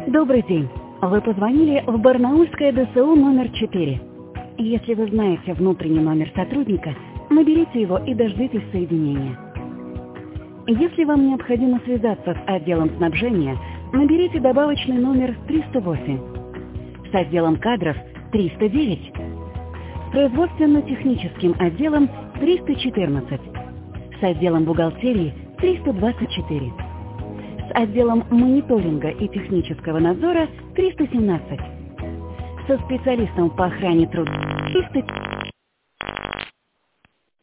Добрый день. Вы позвонили в Барнаульское ДСУ номер 4. Если вы знаете внутренний номер сотрудника, наберите его и дождитесь соединения. Если вам необходимо связаться с отделом снабжения, наберите добавочный номер 308. С отделом кадров 309. С производственно-техническим отделом 314. С отделом бухгалтерии 324. С отделом мониторинга и технического надзора 317. Со специалистом по охране труда 300.